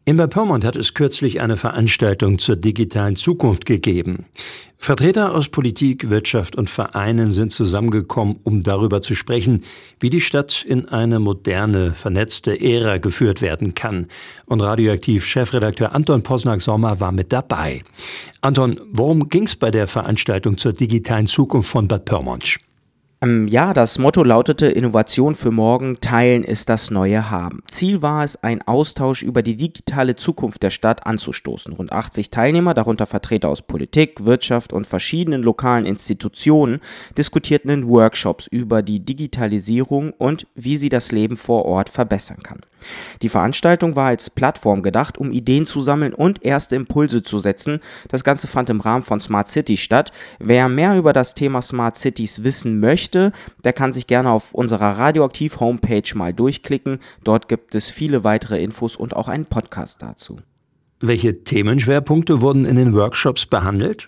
In Bad Pyrmont hat es kürzlich eine Veranstaltung zur digitalen Zukunft gegeben. Vertreter aus Politik, Wirtschaft und Vereinen sind zusammengekommen, um darüber zu sprechen, wie die Stadt in eine moderne, vernetzte Ära geführt werden kann. Und Radioaktiv-Chefredakteur Anton Posnack-Sommer war mit dabei. Anton, worum ging es bei der Veranstaltung zur digitalen Zukunft von Bad Pyrmont? Ja, das Motto lautete Innovation für morgen, Teilen ist das neue Haben. Ziel war es, einen Austausch über die digitale Zukunft der Stadt anzustoßen. Rund 80 Teilnehmer, darunter Vertreter aus Politik, Wirtschaft und verschiedenen lokalen Institutionen, diskutierten in Workshops über die Digitalisierung und wie sie das Leben vor Ort verbessern kann. Die Veranstaltung war als Plattform gedacht, um Ideen zu sammeln und erste Impulse zu setzen. Das Ganze fand im Rahmen von Smart City statt. Wer mehr über das Thema Smart Cities wissen möchte, der kann sich gerne auf unserer Radioaktiv-Homepage mal durchklicken. Dort gibt es viele weitere Infos und auch einen Podcast dazu. Welche Themenschwerpunkte wurden in den Workshops behandelt?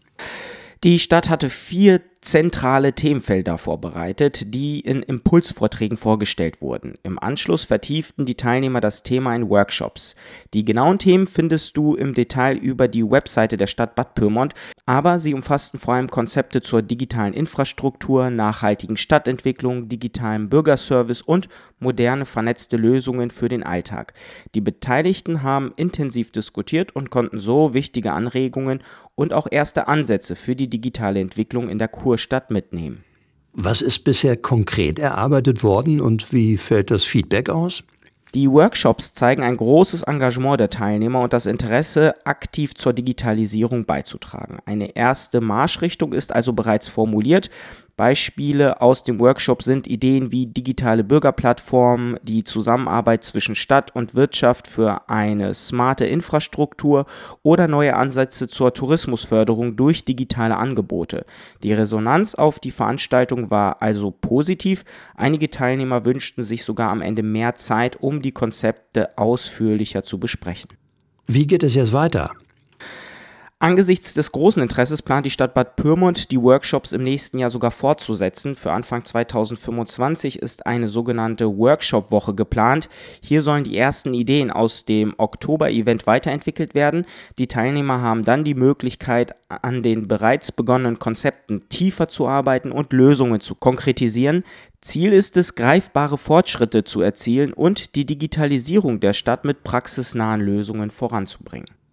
Die Stadt hatte 4 zentrale Themenfelder vorbereitet, die in Impulsvorträgen vorgestellt wurden. Im Anschluss vertieften die Teilnehmer das Thema in Workshops. Die genauen Themen findest du im Detail über die Webseite der Stadt Bad Pyrmont, aber sie umfassten vor allem Konzepte zur digitalen Infrastruktur, nachhaltigen Stadtentwicklung, digitalem Bürgerservice und moderne vernetzte Lösungen für den Alltag. Die Beteiligten haben intensiv diskutiert und konnten so wichtige Anregungen und auch erste Ansätze für die digitale Entwicklung in der Kurstadt mitnehmen. Was ist bisher konkret erarbeitet worden und wie fällt das Feedback aus? Die Workshops zeigen ein großes Engagement der Teilnehmer und das Interesse, aktiv zur Digitalisierung beizutragen. Eine erste Marschrichtung ist also bereits formuliert. Beispiele aus dem Workshop sind Ideen wie digitale Bürgerplattformen, die Zusammenarbeit zwischen Stadt und Wirtschaft für eine smarte Infrastruktur oder neue Ansätze zur Tourismusförderung durch digitale Angebote. Die Resonanz auf die Veranstaltung war also positiv. Einige Teilnehmer wünschten sich sogar am Ende mehr Zeit, um die Konzepte ausführlicher zu besprechen. Wie geht es jetzt weiter? Angesichts des großen Interesses plant die Stadt Bad Pyrmont, die Workshops im nächsten Jahr sogar fortzusetzen. Für Anfang 2025 ist eine sogenannte Workshop-Woche geplant. Hier sollen die ersten Ideen aus dem Oktober-Event weiterentwickelt werden. Die Teilnehmer haben dann die Möglichkeit, an den bereits begonnenen Konzepten tiefer zu arbeiten und Lösungen zu konkretisieren. Ziel ist es, greifbare Fortschritte zu erzielen und die Digitalisierung der Stadt mit praxisnahen Lösungen voranzubringen.